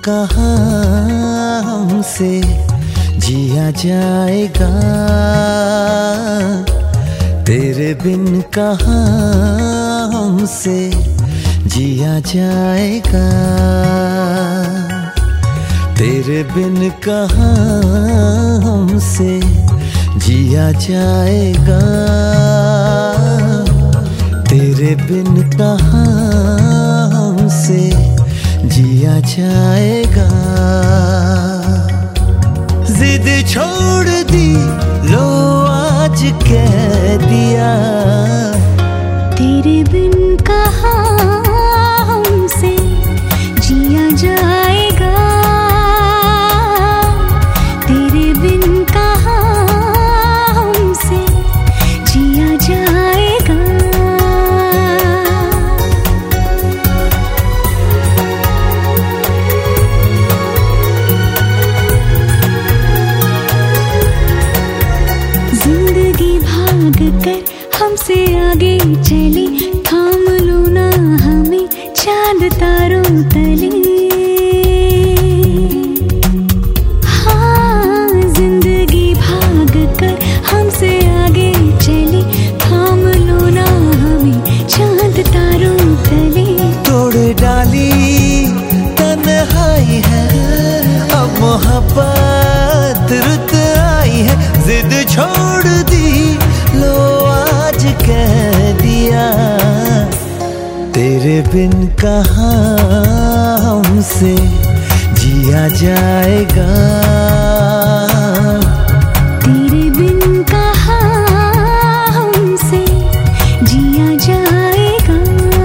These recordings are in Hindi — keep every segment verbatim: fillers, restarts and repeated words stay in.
कहाँ हमसे जिया जाएगा, तेरे बिन कहाँ हमसे जिया जाएगा, तेरे बिन कहाँ हमसे जिया जाएगा, तेरे बिन कहाँ हमसे जिया जाएगा। जिद छोड़ दी लो आज कह दिया, तेरे बिन कहाँ हमसे जिया जाएगा, तेरे बिन कहाँ हमसे जिया जाएगा। जिंदगी भाग कर हमसे आगे चली, थाम लो ना हमें चांद तारों तले। हाँ, जिंदगी भाग कर हमसे आगे चली, थाम लो ना हमें चांद तारों तले। तोड़ डाली तन्हाई है, अब मोहब्बत रुत आई है, जिद छोड़ दी लो आज कह दिया, तेरे बिन कहाँ हमसे जिया जाएगा, तेरे बिन कहाँ हमसे जिया जाएगा।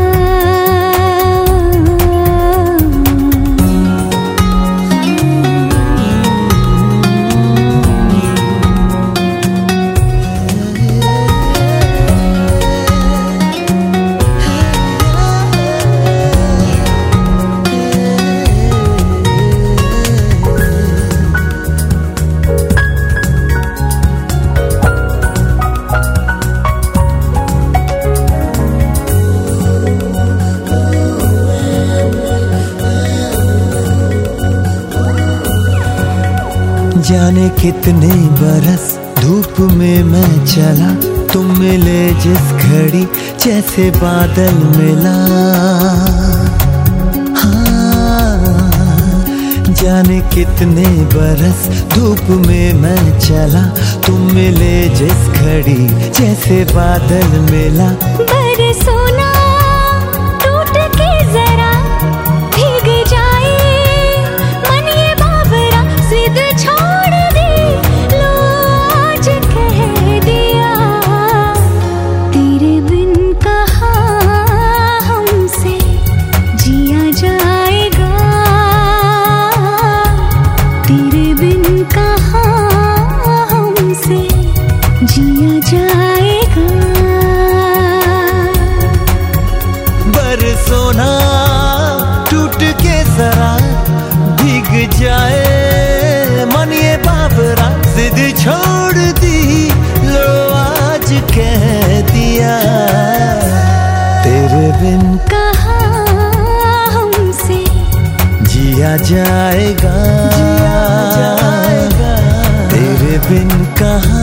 जाने कितने बरस धूप में मैं चला, तुम मिले जिस घड़ी जैसे बादल मिला। हाँ, जाने कितने बरस धूप में मैं चला, तुम मिले जिस घड़ी जैसे बादल मिला। बरसों ना टूट के जरा भीग जाए मन ये बावरा, जिद छोड़ दी लो आज कह दिया, तेरे बिन कहाँ हमसे जिया जाएगा, तेरे बिन कहाँ हमसे जिया जाएगा। बरसों ना टूट के जरा भीग जाए मन ये बाबरा, जिद छोड़ दी लो आज कह दिया, तेरे बिन कहाँ हमसे जिया जाएगा, जिया जाएगा, तेरे बिन कहाँ